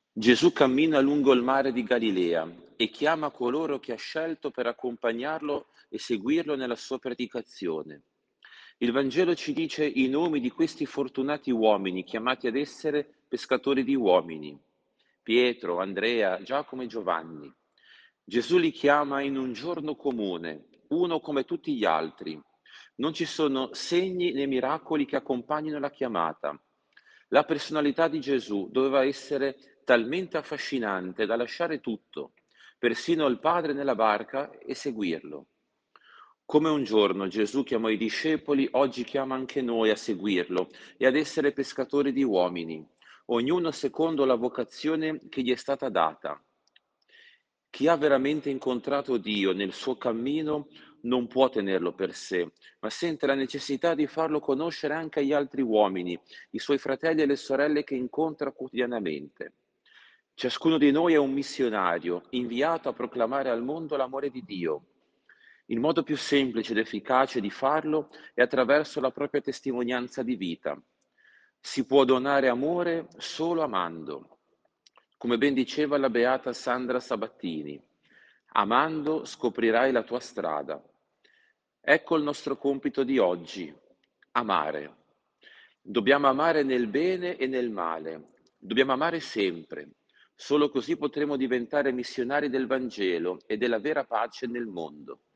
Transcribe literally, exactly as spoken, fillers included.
Gesù cammina lungo il mare di Galilea e chiama coloro che ha scelto per accompagnarlo e seguirlo nella sua predicazione. Il Vangelo ci dice i nomi di questi fortunati uomini chiamati ad essere pescatori di uomini: Pietro, Andrea, Giacomo e Giovanni. Gesù li chiama in un giorno comune, uno come tutti gli altri. Non ci sono segni né miracoli che accompagnino la chiamata. La personalità di Gesù doveva essere talmente affascinante da lasciare tutto, persino il padre nella barca, e seguirlo. Come un giorno Gesù chiamò i discepoli, oggi chiama anche noi a seguirlo e ad essere pescatori di uomini, ognuno secondo la vocazione che gli è stata data. Chi ha veramente incontrato Dio nel suo cammino non può tenerlo per sé, ma sente la necessità di farlo conoscere anche agli altri uomini, i suoi fratelli e le sorelle che incontra quotidianamente. Ciascuno di noi è un missionario, inviato a proclamare al mondo l'amore di Dio. Il modo più semplice ed efficace di farlo è attraverso la propria testimonianza di vita. Si può donare amore solo amando. Come ben diceva la beata Sandra Sabattini, amando scoprirai la tua strada. Ecco il nostro compito di oggi: amare. Dobbiamo amare nel bene e nel male. Dobbiamo amare sempre. Solo così potremo diventare missionari del Vangelo e della vera pace nel mondo.